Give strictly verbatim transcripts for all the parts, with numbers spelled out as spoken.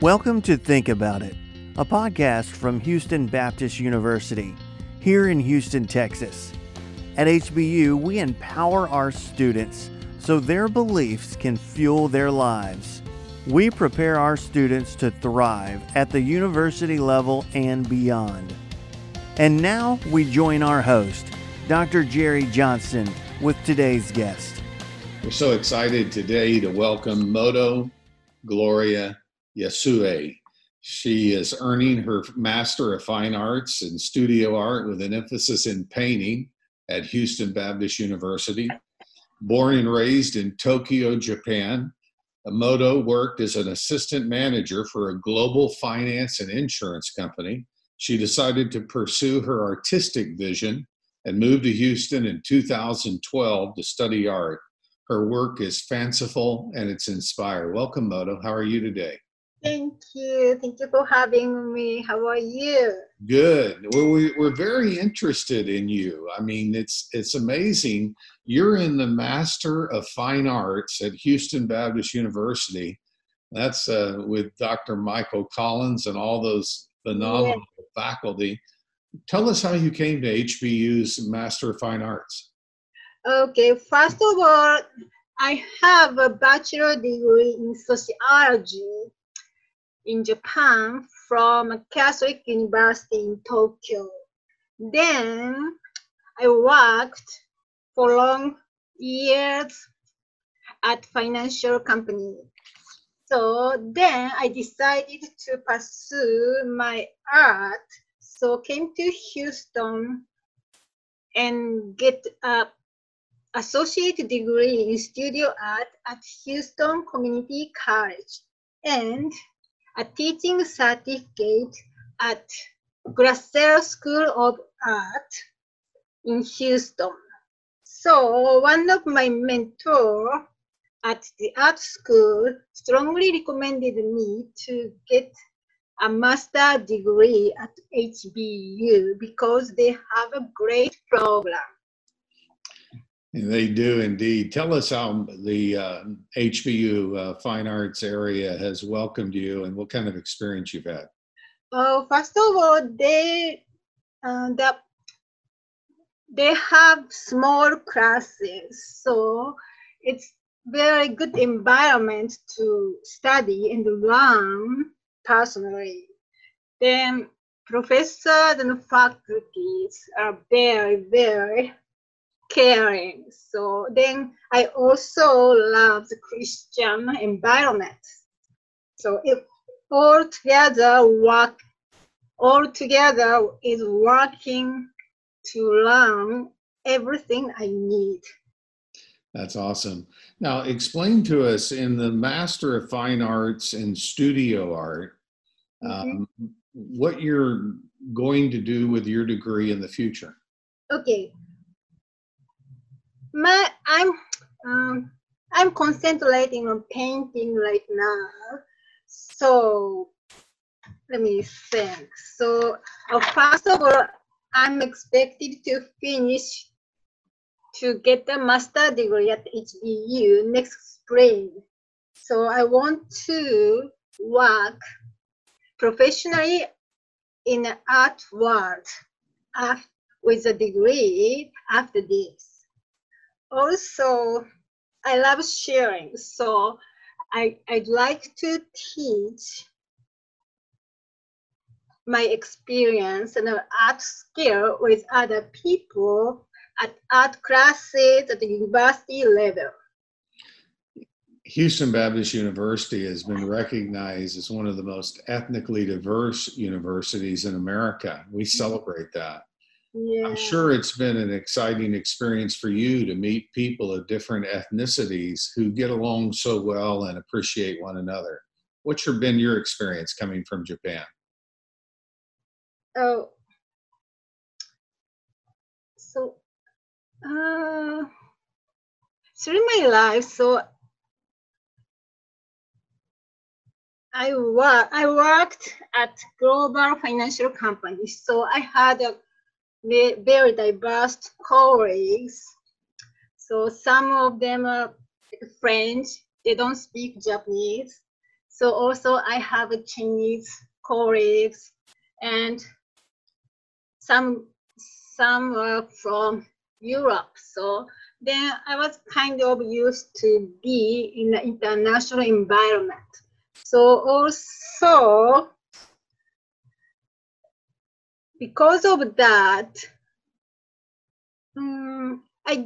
Welcome to Think About It, a podcast from Houston Baptist University, here in Houston, Texas. At H B U, we empower our students so their beliefs can fuel their lives. We prepare our students to thrive at the university level and beyond. And now we join our host, Doctor Jerry Johnson, with today's guest. We're so excited today to welcome Moto Gloria Yasue. She is earning her Master of Fine Arts in Studio Art with an emphasis in painting at Houston Baptist University. Born and raised in Tokyo, Japan, Moto worked as an assistant manager for a global finance and insurance company. She decided to pursue her artistic vision and moved to Houston in two thousand twelve to study art. Her work is fanciful and it's inspired. Welcome, Moto. How are you today? Thank you. Thank you for having me. How are you? Good. Well, we, we're very interested in you. I mean, it's it's amazing. You're in the Master of Fine Arts at Houston Baptist University. That's uh, with Doctor Michael Collins and all those phenomenal yeah. faculty. Tell us how you came to H B U's Master of Fine Arts. Okay, first of all, I have a bachelor degree in sociology in Japan from Catholic University in Tokyo. Then I worked for long years at financial company. So then I decided to pursue my art. So came to Houston and get a associate degree in studio art at Houston Community College and a teaching certificate at Grasser School of Art in Houston. So one of my mentors at the art school strongly recommended me to get a master's degree at H B U because they have a great program. They do indeed. Tell us how the uh, H B U uh, Fine Arts area has welcomed you and what kind of experience you've had. Oh, first of all, they uh, the, they have small classes, so it's very good environment to study and learn personally. Then professors and faculties are very, very caring. So then I also love the Christian environment. So if all together work, all together is working to learn everything I need. That's awesome. Now explain to us in the Master of Fine Arts in Studio Art, um, mm-hmm. what you're going to do with your degree in the future. Okay. My, I'm um, I'm concentrating on painting right now. So let me think. So uh, first of all, I'm expected to finish to get a master's degree at H B U next spring. So I want to work professionally in the art world uh, with a degree after this. Also, I love sharing, so I, I'd like to teach my experience and art skill with other people at art classes at the university level. Houston Baptist University has been recognized as one of the most ethnically diverse universities in America. We celebrate that. Yeah. I'm sure it's been an exciting experience for you to meet people of different ethnicities who get along so well and appreciate one another. What's your, been your experience coming from Japan? Oh, so uh, through my life, so I work, I worked at global financial companies, so I had a very diverse colleagues. So some of them are French, they don't speak Japanese. So also I have a Chinese colleagues, and some some were from Europe. So then I was kind of used to be in an international environment. So also, because of that, um, I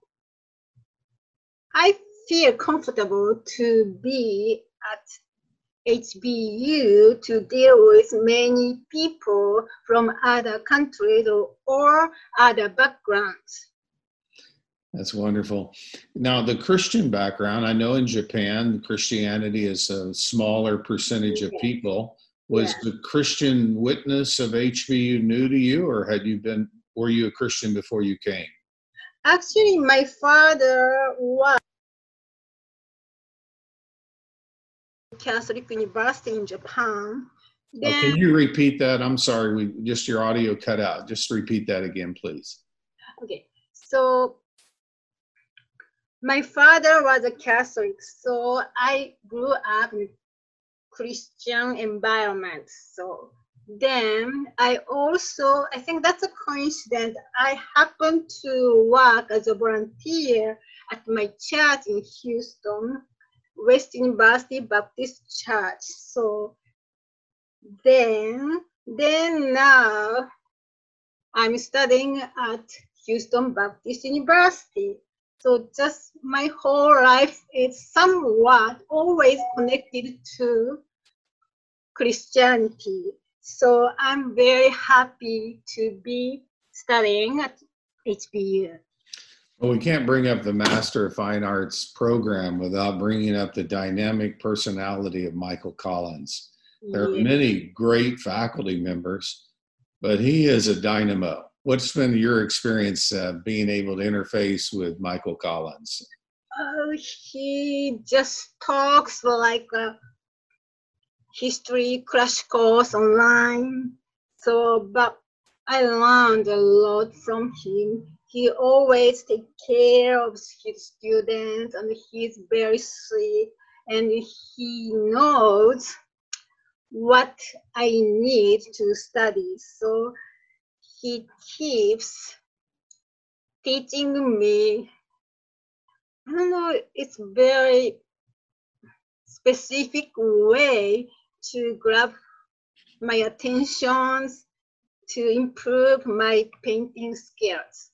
I feel comfortable to be at H B U to deal with many people from other countries or, or other backgrounds. That's wonderful. Now, the Christian background, I know in Japan, Christianity is a smaller percentage of people. Was Yeah. the Christian witness of H B U new to you, or had you been, were you a Christian before you came? Actually, my father was Catholic University in Japan. Then, Oh, can you repeat that? I'm sorry, we just your audio cut out. Just repeat that again, please. okay, so my father was a Catholic, so I grew up in Christian environment. So then I also, I think that's a coincidence. I happened to work as a volunteer at my church in Houston, West University Baptist Church. So then, then now I'm studying at Houston Baptist University. So just my whole life is somewhat always connected to Christianity. So I'm very happy to be studying at H B U. Well, we can't bring up the Master of Fine Arts program without bringing up the dynamic personality of Michael Collins. There are Yeah. many great faculty members, but he is a dynamo. What's been your experience uh, being able to interface with Michael Collins? Uh, he just talks like a history crash course online. So, but I learned a lot from him. He always takes care of his students, and he's very sweet, and he knows what I need to study. So he keeps teaching me. I don't know, it's very specific way to grab my attentions to improve my painting skills.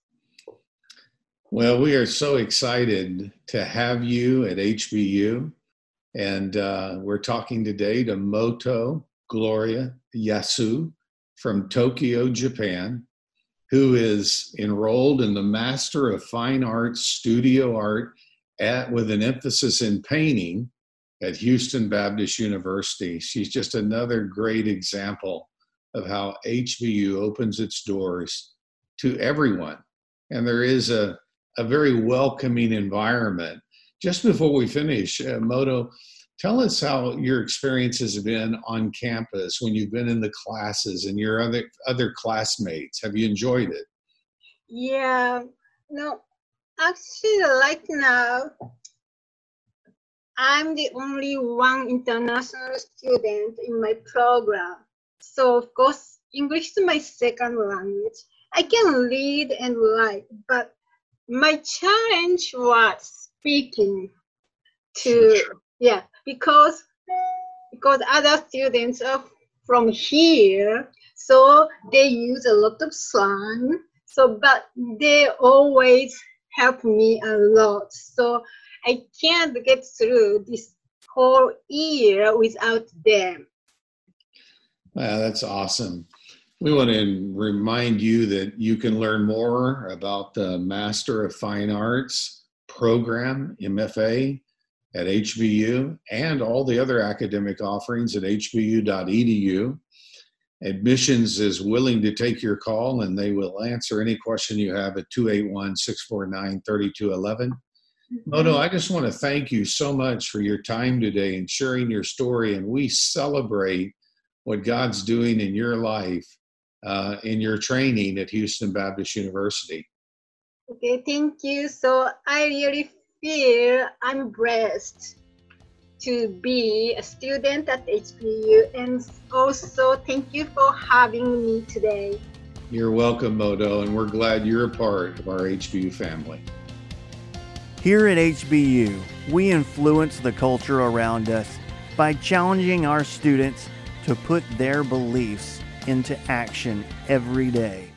Well, we are so excited to have you at H B U. And uh, we're talking today to Moto Gloria Yasu from Tokyo, Japan, who is enrolled in the Master of Fine Arts Studio Art at, with an emphasis in painting at Houston Baptist University. She's just another great example of how H B U opens its doors to everyone. And there is a, a very welcoming environment. Just before we finish, uh, Moto, tell us how your experiences have been on campus when you've been in the classes and your other, other classmates. Have you enjoyed it? Yeah, no, actually, right now, I'm the only one international student in my program. So, of course, English is my second language. I can read and write, but my challenge was speaking to, Sure. yeah, because, because other students are from here, so they use a lot of slang. So, but they always help me a lot. So I can't get through this whole year without them. Wow, that's awesome. We want to remind you that you can learn more about the Master of Fine Arts program, M F A, at H B U and all the other academic offerings at h b u dot e d u. Admissions is willing to take your call, and they will answer any question you have at two eight one, six four nine, three two one one. Moto, I just want to thank you so much for your time today and sharing your story, and we celebrate what God's doing in your life, uh, in your training at Houston Baptist University. Okay, thank you. So I really feel I'm blessed to be a student at H B U, and also thank you for having me today. You're welcome, Modo, and we're glad you're a part of our H B U family. Here at H B U, we influence the culture around us by challenging our students to put their beliefs into action every day.